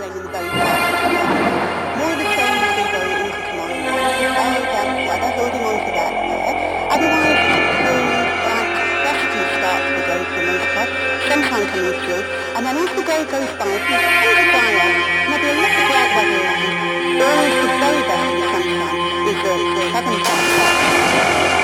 train in the very fast tomorrow. More of the train will be going into tomorrow morning. They're holding on to that there. Otherwise, it's a smooth, like, restful start to the day for the most part. Sunshine coming through. And then as the day goes by, it tends to dry off. Maybe a little bright weather around. Early is the very best of the sunshine. Is the 7 o'clock.